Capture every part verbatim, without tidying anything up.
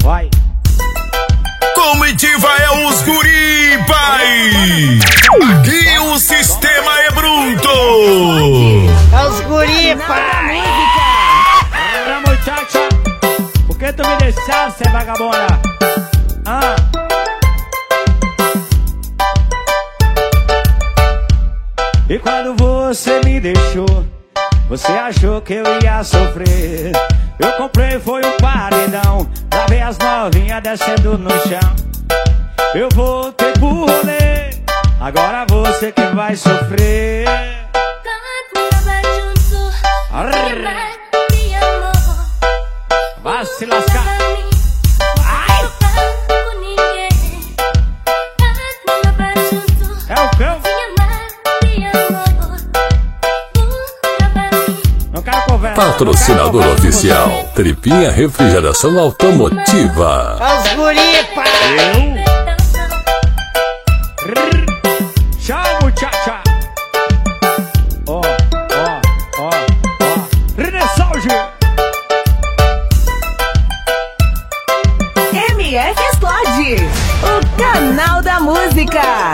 Vai. Comitiva é os guri, pai! Aqui o sistema é bruto! É os guri, pai! Ora, muchacha, por que tu me deixaste, vagabunda? Ah. E quando você me deixou, você achou que eu ia sofrer. Eu comprei foi um paredão pra ver as novinhas descendo no chão. Eu voltei pro rolê, agora você que vai sofrer. Vai se lascar. Ai. É o cão. Não quero conversa. Patrocinador não quero conversa oficial, Tripinha Refrigeração Automotiva. Os guri, pai! Tchau, muchacha! Ó, ó, ó, ó. Renessalge! M F Explode, o canal da música.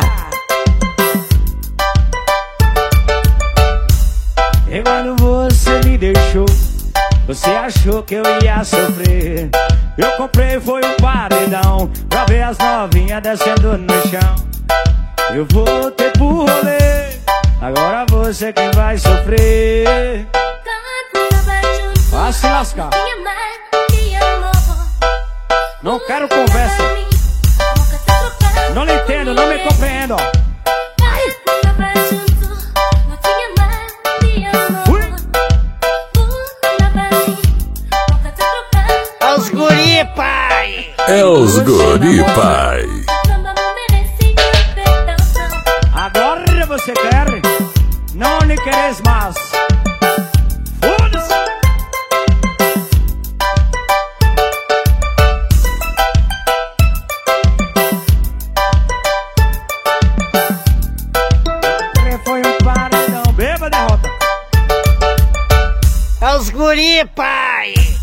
E quando você me deixou, você achou que eu ia sofrer. Eu comprei foi um paredão pra ver as novinhas descendo no chão. Eu voltei pro rolê, agora você quem vai sofrer. Vai se lascar. Não quero conversa. Não lhe entendo, não me compreendo. É os guri, pai! É os guri, pai. Agora você quer? Não lhe queres mais. Foda-se! Foi um paredão, beba derrota. É os guri, pai!